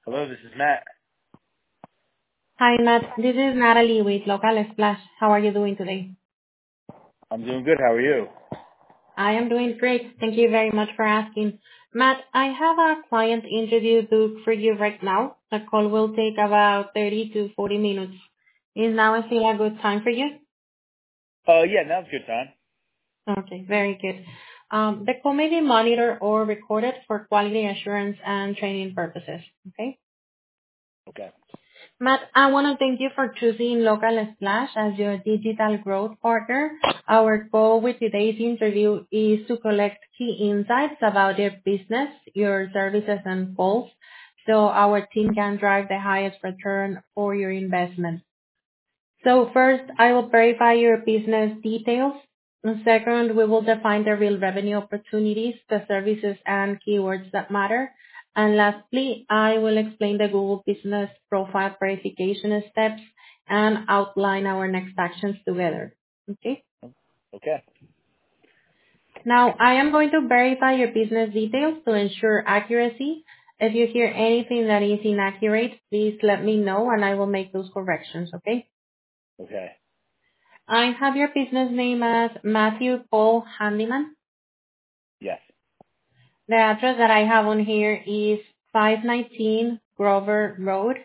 Hello, this is Matt. Hi, Matt. This is Natalie with Local Splash. How are you doing today? I'm doing good. How are you? I am doing great. Thank you very much for asking. Matt, I have a client interview booked for you right now. The call will take about 30 to 40 minutes. Is now still a good time for you? Yeah, now's a good time. Okay, very good. The call may be monitored or recorded for quality assurance and training purposes. Okay? Okay. Matt, I want to thank you for choosing Local Splash as your digital growth partner. Our goal with today's interview is to collect key insights about your business, your services, and goals, so our team can drive the highest return for your investment. So first, I will verify your business details. And second, we will define the real revenue opportunities, the services and keywords that matter. And lastly, I will explain the Google Business Profile verification steps and outline our next actions together. Okay? Okay. Now, I am going to verify your business details to ensure accuracy. If you hear anything that is inaccurate, please let me know and I will make those corrections, okay? Okay. I have your business name as Matthew Paul Handyman. Yes. The address that I have on here is 519 Grover Road,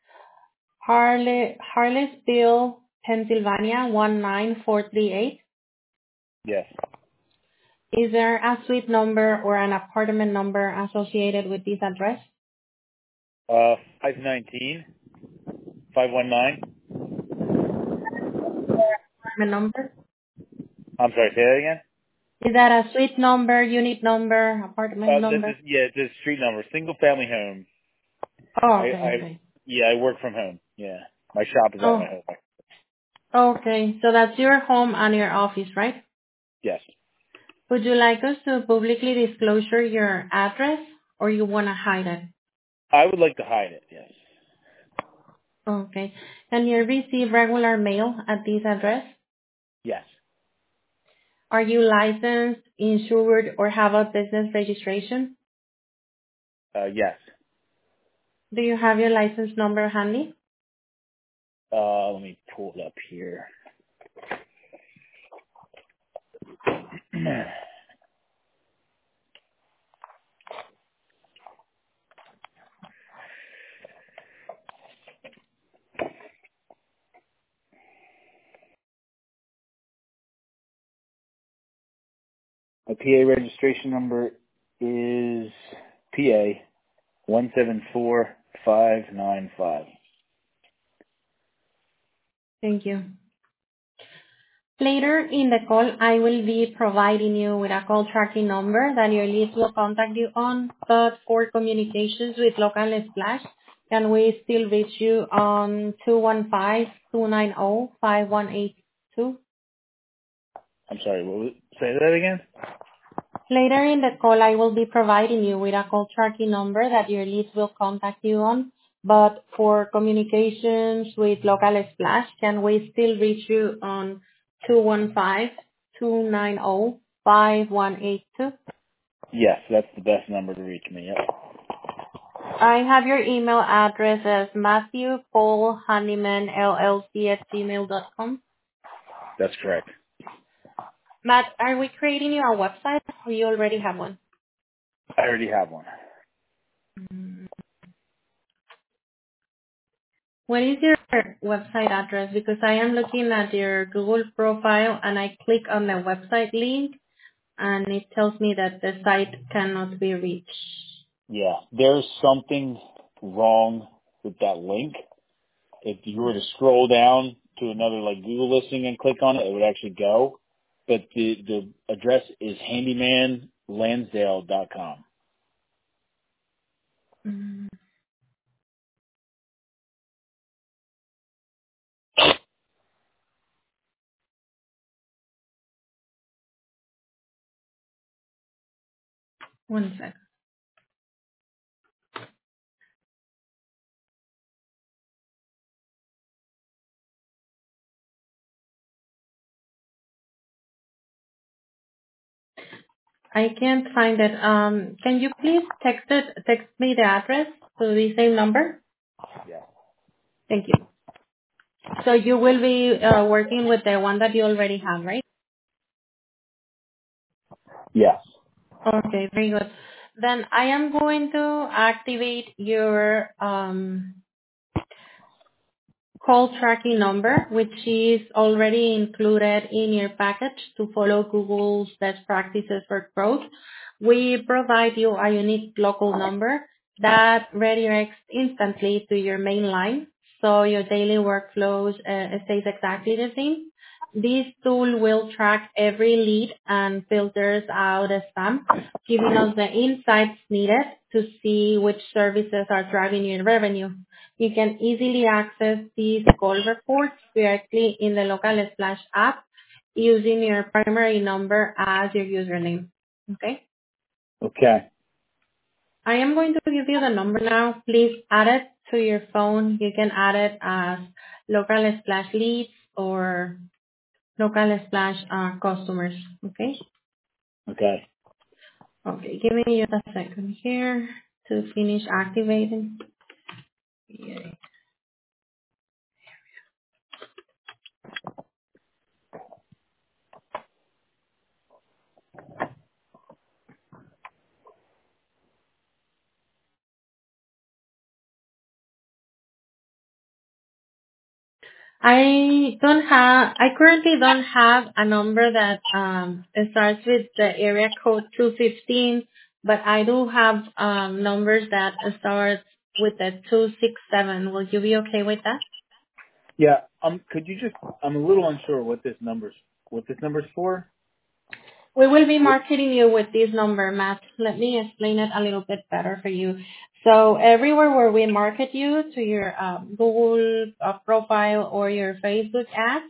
Harleysville, Pennsylvania 19438. Yes. Is there a suite number or an apartment number associated with this address? 519, 519. Apartment number? I'm sorry, say that again? Is that a suite number, unit number, apartment This is, number? yeah, it's a street number, single family home. Oh, I, okay, okay. yeah, I work from home. Yeah. My shop is at Oh, my home. okay. So that's your home and your office, right? Yes. Would you like us to publicly disclose your address or you want to hide it? I would like to hide it, yes. Okay. Can you receive regular mail at this address? Yes. Are you licensed, insured, or have a business registration? Yes. Do you have your license number handy? Let me pull it up here. My PA registration number is PA 174595. Thank you. Later in the call, I will be providing you with a call tracking number that your leads will contact you on, but for communications with Local Splash, can we still reach you on 215-290-5182? I'm sorry, what was, say that again? Later in the call, I will be providing you with a call tracking number that your leads will contact you on, but for communications with Local Splash, can we still reach you on 215-290-5182? Yes, that's the best number to reach me. Yep. I have your email address as matthewpaulhoneymanllc@gmail.com. That's correct. Matt, are we creating you a website or you already have one? I already have one. What is your website address? Because I am looking at your Google profile and I click on the website link and it tells me that the site cannot be reached. Yeah, there's something wrong with that link. If you were to scroll down to another like Google listing and click on it, it would actually go. But the address is handymanlansdale.com. Mm, 1 second. I can't find it. Can you please text me the address to the same number? Yeah. Thank you. So you will be working with the one that you already have, right? Yes. Okay, very good. Then I am going to activate your call tracking number, which is already included in your package to follow Google's best practices for growth. We provide you a unique local number that redirects instantly to your main line, so your daily workflows stays exactly the same. This tool will track every lead and filters out spam, giving us the insights needed to see which services are driving your revenue. You can easily access these call reports directly in the Local Splash app using your primary number as your username. Okay? Okay. I am going to give you the number now. Please add it to your phone. You can add it as Local Splash leads or Local Splash customers. Okay? Okay. Okay, give me just a second here to finish activating. Yay. I currently don't have a number that it starts with the area code 215, but I do have numbers that start with the 267. Will you be okay with that? Yeah. Could you just? I'm a little unsure what this number's for. We will be marketing you with this number, Matt. Let me explain it a little bit better for you. So everywhere where we market you to your Google profile or your Facebook ads,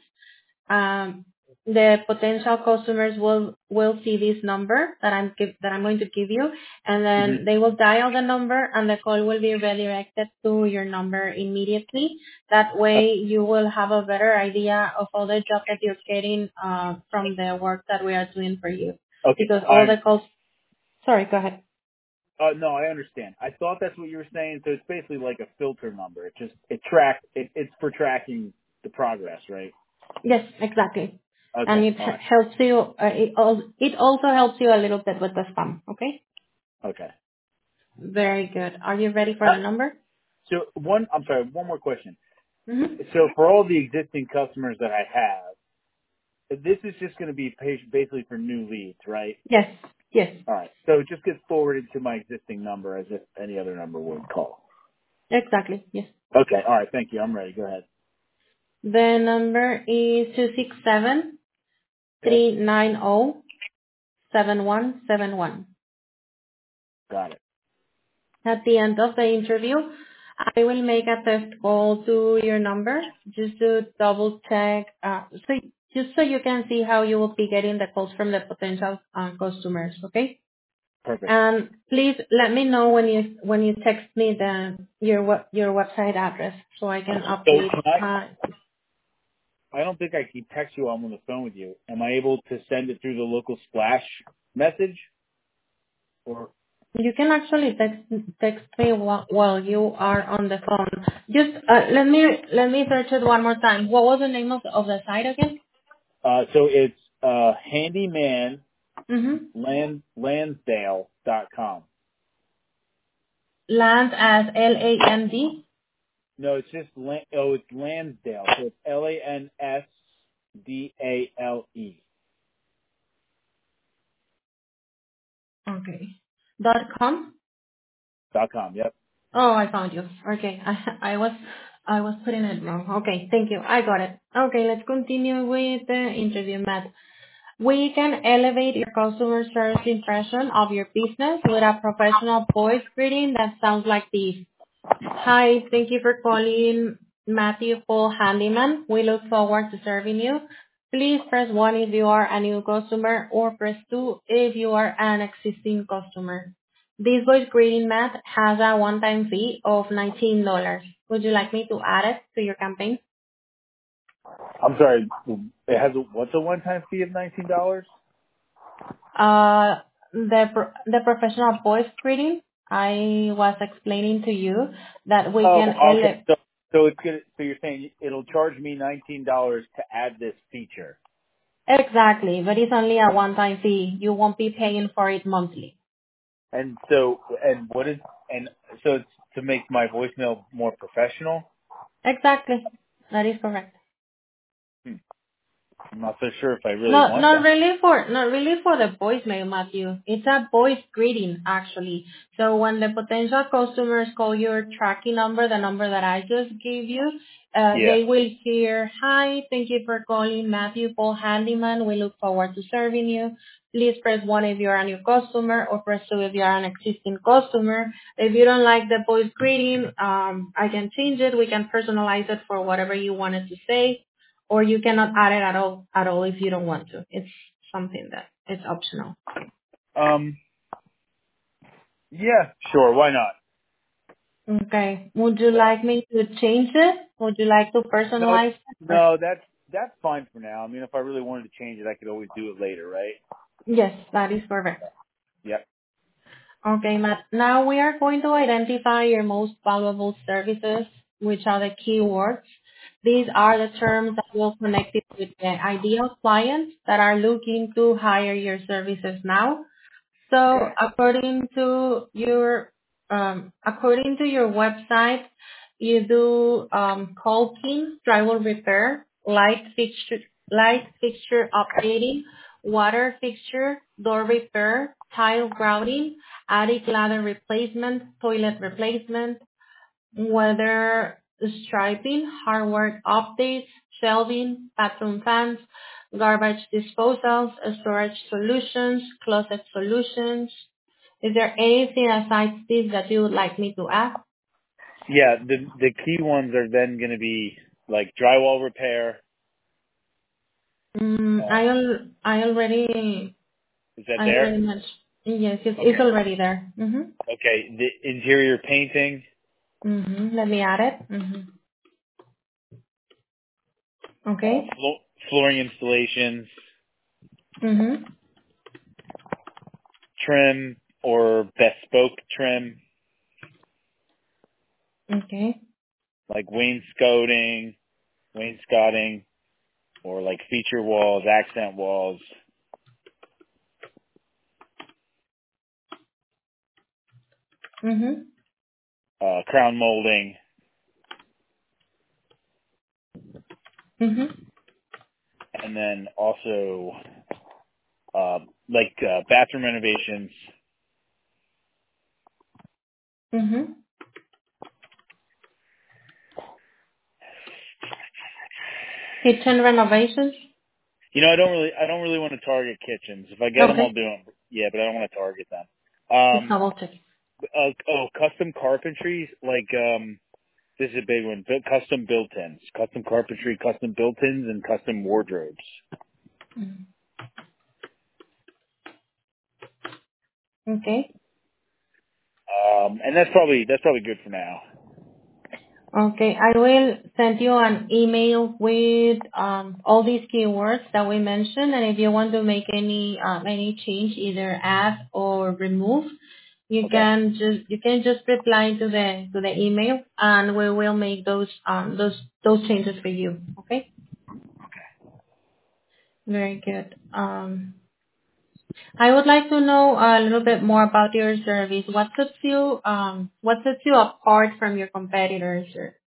the potential customers will see this number that I'm going to give you, and Hmm. then they will dial the number, and the call will be redirected to your number immediately. That way, you will have a better idea of all the jobs that you're getting from the work that we are doing for you. Okay. Because all the calls. Sorry, go ahead. No, I understand. I thought that's what you were saying. So it's basically like a filter number. It's for tracking the progress, right? Yes, exactly. And Okay. it All right. helps you. It also helps you a little bit with the spam. Okay. Okay. Very good. Are you ready for Uh, the number? I'm sorry, one more question. Mm-hmm. So for all the existing customers that I have, this is just going to be basically for new leads, right? Yes. Yes. All right. So it just gets forwarded to my existing number as if any other number would call. Exactly. Yes. Okay. All right. Thank you. I'm ready. Go ahead. The number is 267 Okay. 390 7171. Got it. At the end of the interview, I will make a test call to your number just to double check, just so you can see how you will be getting the calls from the potential customers. Okay. Perfect. And please let me know when you text me your website address so I can So update. I don't think I can text you while I'm on the phone with you. Am I able to send it through the local splash message? Or You can actually text me while you are on the phone. Just let me search it one more time. What was the name of the site again? so it's handyman Mm-hmm. Lansdale.com. Land as LAND. No, it's just it's Lansdale. So it's Lansdale. Okay. .com. .com. Yep. Oh, I found you. Okay. I was putting it wrong. Okay. Thank you. I got it. Okay. Let's continue with the interview, Matt. We can elevate your customer service impression of your business with a professional voice greeting that sounds like this. Hi, thank you for calling Matthew Paul Handyman. We look forward to serving you. Please press 1 if you are a new customer or press 2 if you are an existing customer. This voice greeting, Matt, has a one-time fee of $19. Would you like me to add it to your campaign? I'm sorry. It has what's a one-time fee of $19? the professional voice greeting. I was explaining to you that we Oh, can okay. So it's gonna. So you're saying it'll charge me $19 to add this feature? exactly, but it's only a one-time fee. You won't be paying for it monthly. And so it's to make my voicemail more professional. Exactly, that is correct. Hmm. I'm not so sure if I really Not want not that. really for not really for the voicemail, Matthew. It's a voice greeting actually. So when the potential customers call your tracking number, the number that I just gave you, Yeah. they will hear, "Hi, thank you for calling Matthew Paul Handyman. We look forward to serving you. Please press 1 if you're a new customer or press 2 if you're an existing customer. If you don't like the voice greeting, I can change it. We can personalize it for whatever you wanted to say, or you cannot add it at all if you don't want to. It's something that it's optional." Um. Yeah. Sure. Why not? Okay. Would you Yeah. like me to change it? Would you like to No. personalize it? No. That's fine for now. I mean, if I really wanted to change it, I could always do it later, right? Yes, that is correct. Yep. Okay, Matt. Now we are going to identify your most valuable services, which are the keywords. These are the terms that will connect you with the ideal clients that are looking to hire your services now. So Okay. according to your website, you do caulking, drywall repair, light fixture updating, water fixture, door repair, tile grouting, attic ladder replacement, toilet replacement, weather striping, hardware updates, shelving, bathroom fans, garbage disposals, storage solutions, closet solutions. Is there anything aside this that you would like me to add? Yeah. The key ones are then going to be like drywall repair. Mm, I already Is that there? mentioned. Yes, it's Okay. already there. Okay. The interior painting, Let me add it. Okay. flooring installations, Mhm. trim or bespoke trim, Okay. like wainscoting, or like feature walls, accent walls, Mhm. crown molding, Mhm. and then also bathroom renovations. Mhm. Kitchen renovations. I don't really want to target kitchens. If I get them, I'll Okay. do them. Yeah, but I don't want to target them. Just double check. Custom carpentry, this is a big one. Custom built-ins, custom carpentry, custom built-ins, and custom wardrobes. Mhm. Okay. And that's probably good for now. Okay. I will send you an email with all these keywords that we mentioned, and if you want to make any change, either add or remove, Okay. you can just reply to the email, and we will make those changes for you. Okay. Very good. I would like to know a little bit more about your service. What sets you apart from your competitors?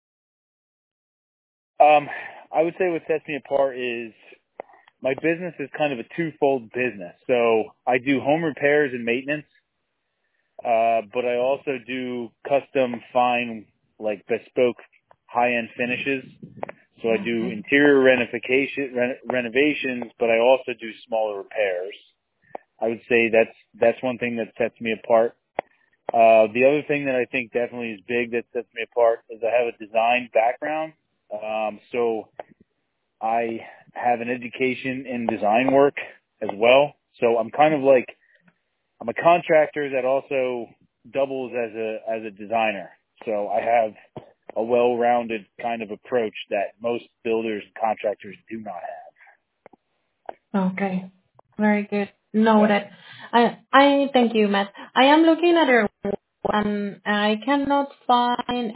I would say what sets me apart is my business is kind of a twofold business. So I do home repairs and maintenance, but I also do custom fine, like bespoke high-end finishes. So I do Okay. interior renovations, but I also do smaller repairs. I would say that's one thing that sets me apart. The other thing that I think definitely is big that sets me apart is I have a design background. So I have an education in design work as well. So I'm kind of like, I'm a contractor that also doubles as a designer. So I have a well-rounded kind of approach that most builders and contractors do not have. Okay. Very good. Noted. I thank you, Matt. I am looking at your one. I cannot find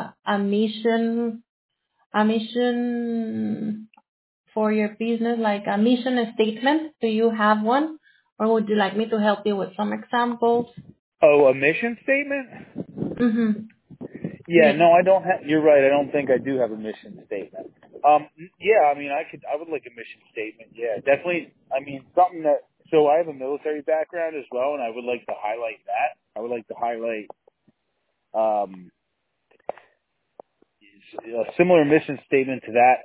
a mission for your business, like a mission statement. Do you have one, or would you like me to help you with some examples? Oh, a mission statement? Mm-hmm. Yeah, Yes. no, I don't have. You're right. I don't think I do have a mission statement. Yeah, I mean, I would like a mission statement. Yeah, definitely. I mean, something that. So I have a military background as well, and I would like to highlight that. I would like to highlight a similar mission statement to that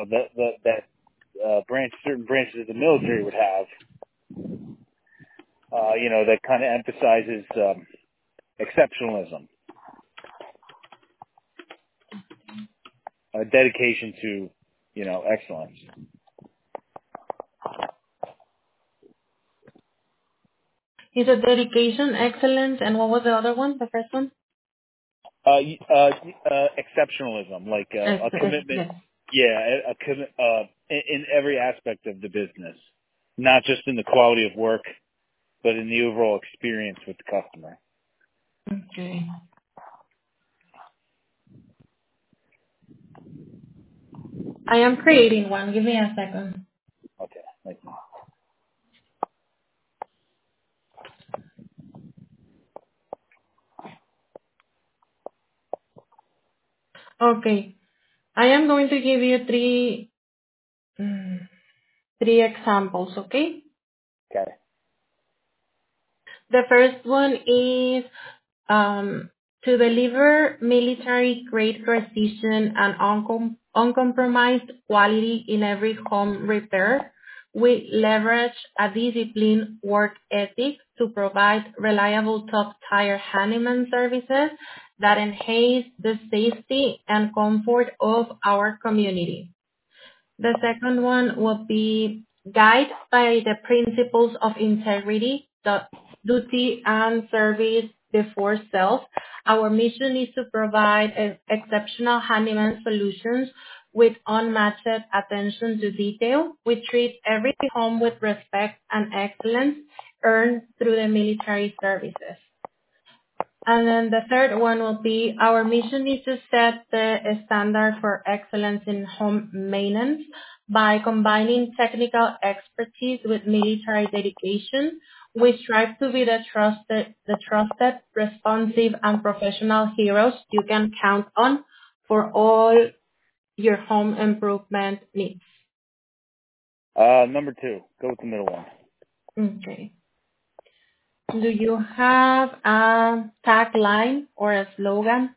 certain branches of the military would have. That kind of emphasizes exceptionalism, dedication to, excellence. Is it dedication, excellence, and what was the other one? The first one? Exceptionalism, like a commitment. Yes. Yeah, in every aspect of the business, not just in the quality of work, but in the overall experience with the customer. Okay. I am creating one. Give me a second. Okay, thank you. Okay. I am going to give you three examples, okay? Okay. The first one is to deliver military-grade precision and uncompromised quality in every home repair. We leverage a disciplined work ethic to provide reliable top-tier handyman services that enhance the safety and comfort of our community. The second one will be guided by the principles of integrity, duty, and service before self. Our mission is to provide exceptional handyman solutions with unmatched attention to detail. We treat every home with respect and excellence earned through the military services. And then the third one will be our mission is to set the standard for excellence in home maintenance by combining technical expertise with military dedication. We strive to be the trusted, responsive, and professional heroes you can count on for all your home improvement needs. Number 2, go with the middle one. Okay. Do you have a tagline or a slogan?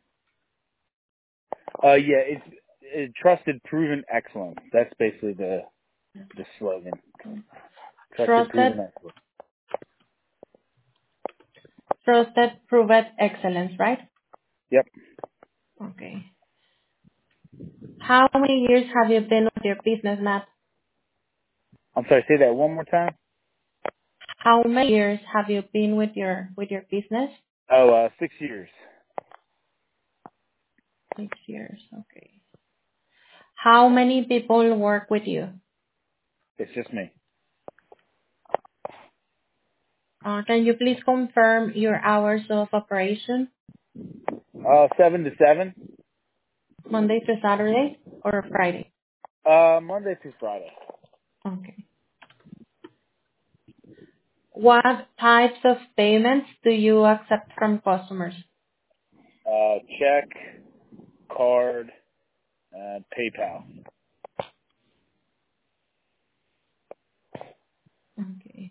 Yeah, it's trusted, proven, excellent. That's basically the slogan. Trusted, proven, excellent. Trusted, proven excellence, right? Yep. Okay. How many years have you been with your business, Matt? I'm sorry, say that one more time. How many years have you been with your business? 6 years. 6 years, okay. How many people work with you? It's just me. Can you please confirm your hours of operation? 7 to 7. Monday to Saturday or Friday? Monday through Friday. Okay. What types of payments do you accept from customers? Check, card, and PayPal. Okay.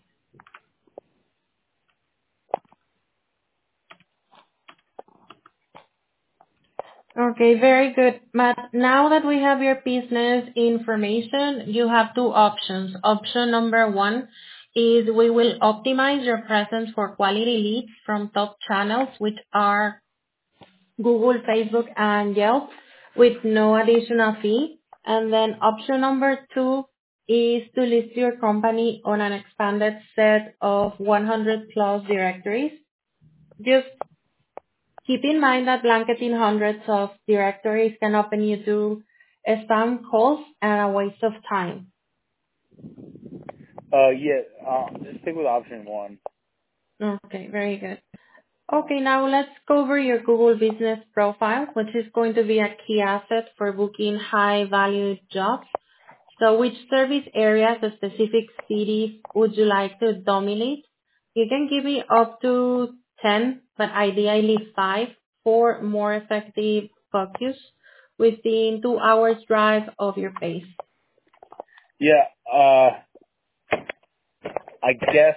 Okay, very good. Matt, now that we have your business information, you have two options. Option number one is we will optimize your presence for quality leads from top channels, which are Google, Facebook, and Yelp, with no additional fee. And then option number two is to list your company on an expanded set of 100 plus directories. Just keep in mind that blanketing hundreds of directories can open you to spam calls and a waste of time. Yeah, let's stick with option one. Okay, very good. Okay, now let's cover your Google Business Profile, which is going to be a key asset for booking high-value jobs. So which service areas or specific cities would you like to dominate? You can give me up to 10, but ideally 5 for more effective focus within 2 hours drive of your base. Yeah, I guess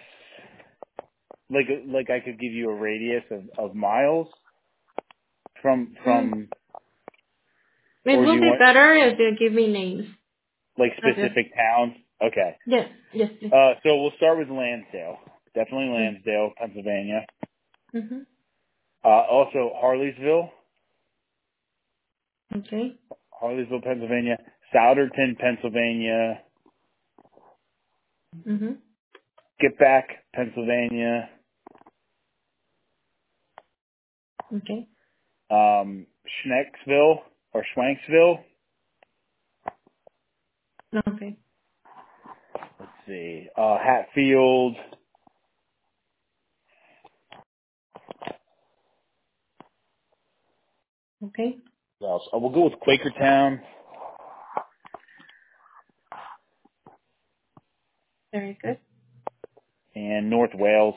like I could give you a radius of miles from It or do will you be want better if you give me names. like Okay. specific towns? Okay. Yes, yes, yes. So we'll start with Lansdale. Definitely Mm. Lansdale, Pennsylvania. Mm-hmm. Also Harleysville, Okay. Pennsylvania. Souderton, Pennsylvania. Mm-hmm. Get back, Pennsylvania. Okay. Schnecksville or Schwanksville. Okay. Let's see. Hatfield. Okay. What else? We'll go with Quakertown Very good. and North Wales.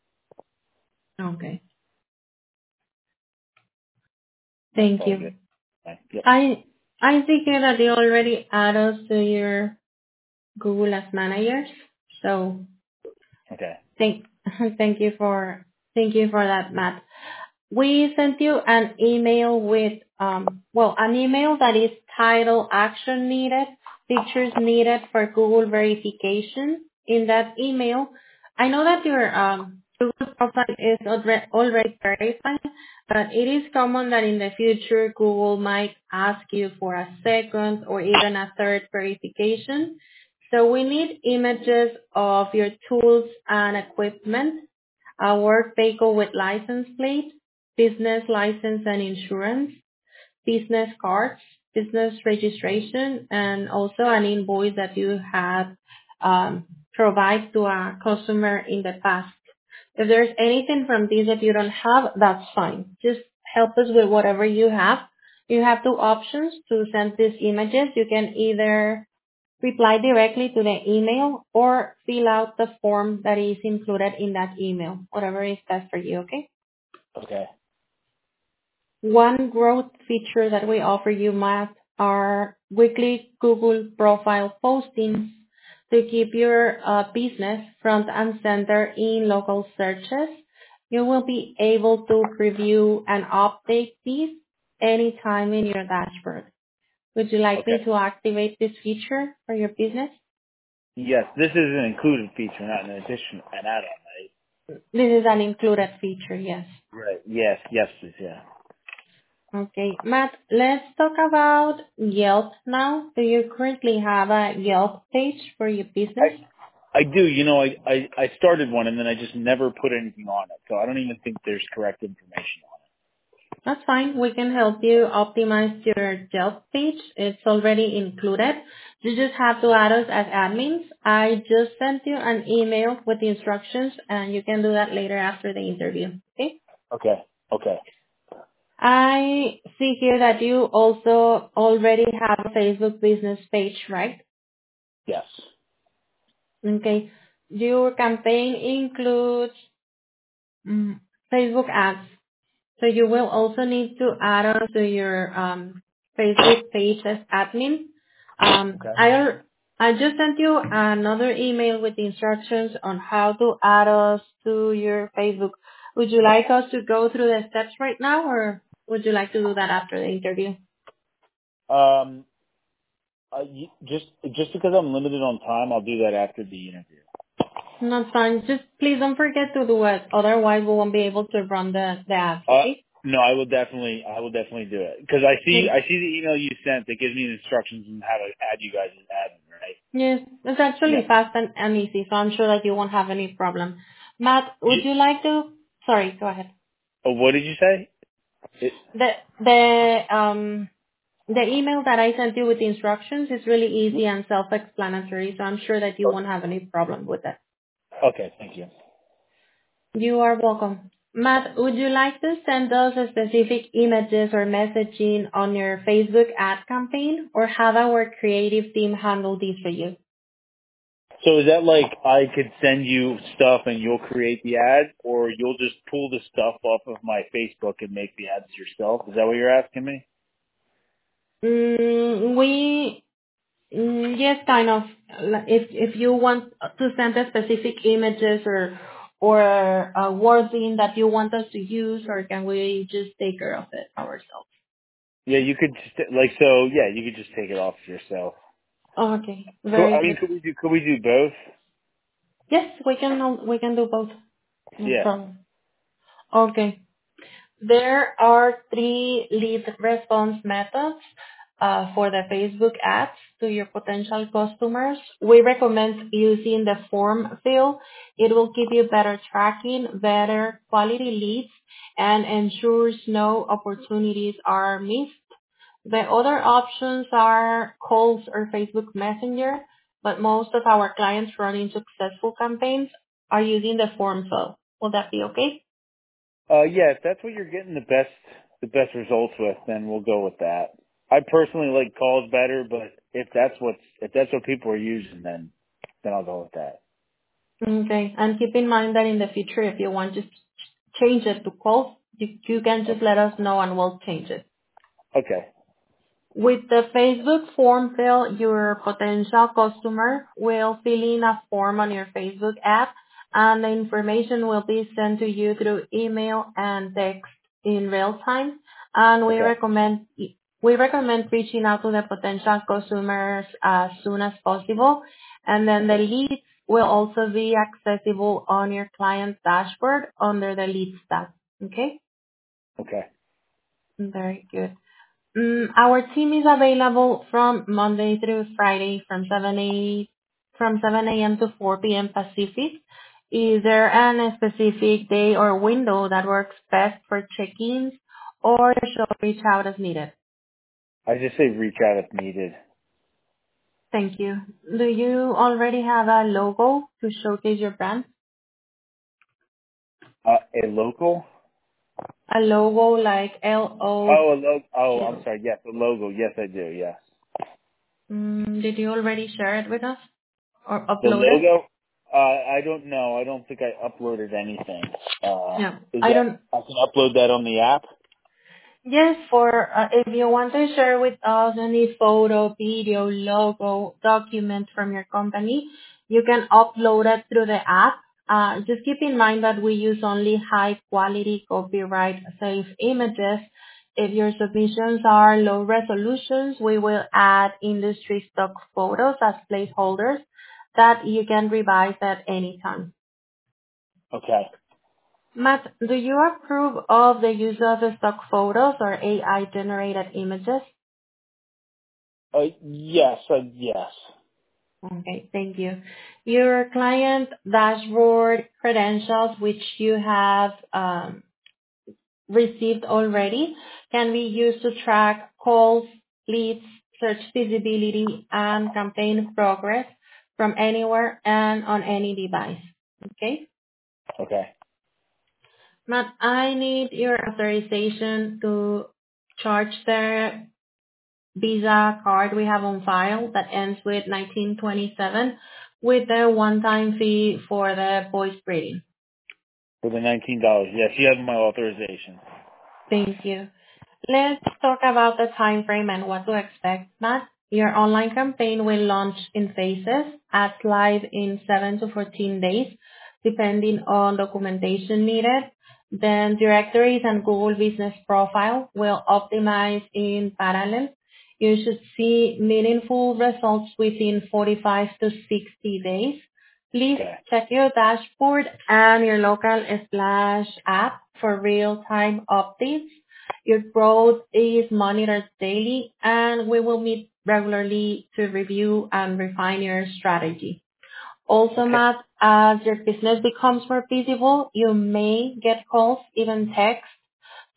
Okay. That's Thank probably you. good. Fine. Yep. I see here that you already add us to your Google as managers. So Okay. thank thank you for that, Matt. We sent you an email with, an email that is titled Action Needed, Features Needed for Google Verification. In that email, I know that your Google profile is already verified, but it is common that in the future Google might ask you for a second or even a third verification. So we need images of your tools and equipment, a work vehicle with license plate, business license and insurance, business cards, business registration, and also an invoice that you have provided to a customer in the past. If there's anything from these that you don't have, that's fine. Just help us with whatever you have. You have two options to send these images. You can either reply directly to the email or fill out the form that is included in that email, whatever is best for you, okay? Okay. One growth feature that we offer you, Matt, are weekly Google profile postings to keep your business front and center in local searches. You will be able to preview and update these anytime in your dashboard. Would you like Okay. me to activate this feature for your business? Yes, this is an included feature, not an addition, an add-on, right? This is an included feature, yes. Right. Yes. Yes, please. Yeah. Okay, Matt, let's talk about Yelp now. Do you currently have a Yelp page for your business? I do. I started one and then I just never put anything on it, so I don't even think there's correct information on That's fine. We can help you optimize your Yelp page. It's already included. You just have to add us as admins. I just sent you an email with the instructions and you can do that later after the interview. Okay? it. Okay. Okay. I see here that you also already have a Facebook business page, right? Yes. Okay. Your campaign includes mm, Facebook ads. So you will also need to add on to your Facebook page as admin. Okay. I just sent you another email with the instructions on how to add us to your Facebook. Would you like us to go through the steps right now, or would you like to do that after the interview? Just because I'm limited on time, I'll do that after the interview. Not fine. Just please don't forget to do it. Otherwise, we won't be able to run the ads. Okay? No, I will definitely do it because I see the email you sent that gives me the instructions on how to add you guys as admin, right? Yes, it's actually Yeah. fast and easy, so I'm sure that you won't have any problem. Matt, would you like to? Sorry, go ahead. What did you say? The The email that I sent you with the instructions is really easy and self-explanatory, so I'm sure that you won't have any problem with that. Okay, thank you. You are welcome. Matt, would you like to send us a specific images or messaging on your Facebook ad campaign, or have our creative team handle this for you? So is that like I could send you stuff and you'll create the ad, or you'll just pull the stuff off of my Facebook and make the ads yourself? Is that what you're asking me? Yes, kind of. If you want to send us specific images or a wording that you want us to use, or can we just take care of it ourselves? Yeah, you could just yeah, you could just take it off yourself. Okay, So very I mean, good. could we do both? Yes, we can do both. No Yeah. problem. Okay. There are 3 lead response methods for the Facebook ads to your potential customers. We recommend using the form fill. It will give you better tracking, better quality leads, and ensures no opportunities are missed. The other options are calls or Facebook Messenger, but most of our clients running successful campaigns are using the form fill. Will that be okay? Yeah, if that's what you're getting the best results with, then we'll go with that. I personally like calls better, but if that's what people are using, then I'll go with that. Okay. And keep in mind that in the future, if you want to change it to calls, you can just let us know and we'll change it. Okay. With the Facebook form fill, your potential customer will fill in a form on your Facebook app, and the information will be sent to you through email and text in real time. And Okay. we recommend reaching out to the potential customers as soon as possible. And then the Okay. leads will also be accessible on your client's dashboard under the leads tab. Okay? Okay. Very good. Our team is available from Monday through Friday from 7 a.m. to 4 p.m. Pacific. Is there a specific day or window that works best for check-ins, or shall we reach out as needed? I just say reach out if needed. Thank you. Do you already have a logo to showcase your brand? A local? A logo like LO. Oh, a logo. Oh, I'm sorry. Yes, a logo. Yes, I do. Yes. Did you already share it with us or The upload it? logo? I don't know. I don't think I uploaded anything. No, Is I that don't. I can upload that on the app? Yes, if you want to share with us any photo, video, logo, document from your company, you can upload it through the app. Just keep in mind that we use only high quality copyright safe images. If your submissions are low resolutions, we will add industry stock photos as placeholders that you can revise at any time. Okay. Matt, do you approve of the use of the stock photos or AI-generated images? Yes. Yes. Okay, thank you. Your client dashboard credentials, which you have received already, can be used to track calls, leads, search visibility, and campaign progress from anywhere and on any device. Okay? Okay. Matt, I need your authorization to charge the Visa card we have on file that ends with 1927 with the one-time fee for the voice breeding. For the $19. Yes, you have my authorization. Thank you. Let's talk about the time frame and what to expect, Matt. Your online campaign will launch in phases, ads live in 7 to 14 days, depending on documentation needed. Then directories and Google Business Profile will optimize in parallel. You should see meaningful results within 45 to 60 days. Please Okay. check your dashboard and your local Splash app for real-time updates. Your growth is monitored daily, and we will meet regularly to review and refine your strategy. Also, Okay. Matt, as your business becomes more visible, you may get calls, even texts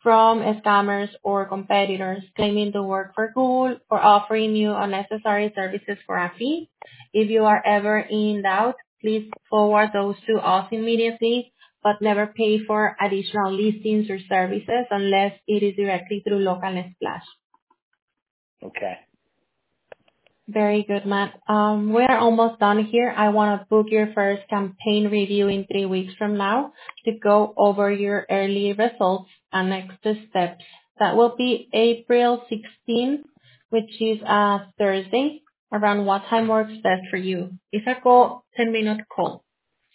from scammers or competitors claiming to work for Google or offering you unnecessary services for a fee. If you are ever in doubt, please forward those to us immediately, but never pay for additional listings or services unless it is directly through Local Splash. Okay. Very good, Matt. We're almost done here. I want to book your first campaign review in 3 weeks from now to go over your early results and next steps. That will be April 16th, which is a Thursday. Around what time works best for you? It's a 10-minute call.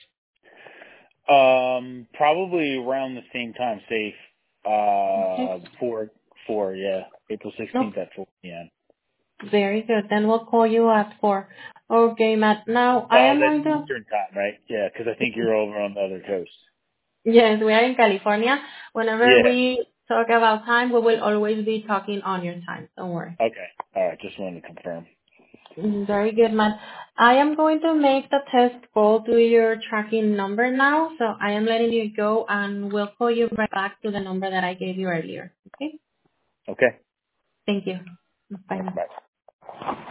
Probably around the same time, say, Okay. 4, yeah. April 16th at 4 p.m. Very good. Then we'll call you at 4. Okay, Matt. Now, I Oh, am that's going to... Eastern time, right? Yeah, because I think you're over on the other coast. Yes, we are in California. Whenever Yeah. we talk about time, we will always be talking on your time. Don't worry. Okay. All right. Just wanted to confirm. Very good, Matt. I am going to make the test call to your tracking number now. So I am letting you go and we'll call you right back to the number that I gave you earlier. Okay? Okay. Thank you. All Bye right, now. bye.